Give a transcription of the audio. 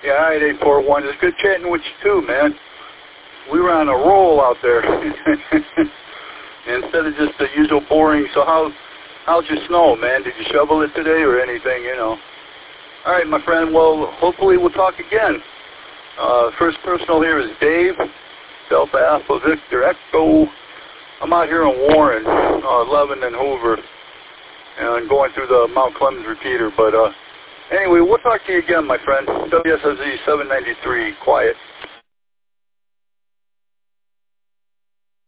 Yeah, all right, 841. It's good chatting with you too, man. We were on a roll out there. Instead of just the usual boring, so how's your snow, man? Did you shovel it today or anything, you know? All right, my friend, well, hopefully we'll talk again. First personal here is Dave, Delta Alpha Victor Echo. I'm out here in Warren, 11 and Hoover, and going through the Mount Clemens repeater. But anyway, we'll talk to you again, my friend. WSSZ 793, quiet.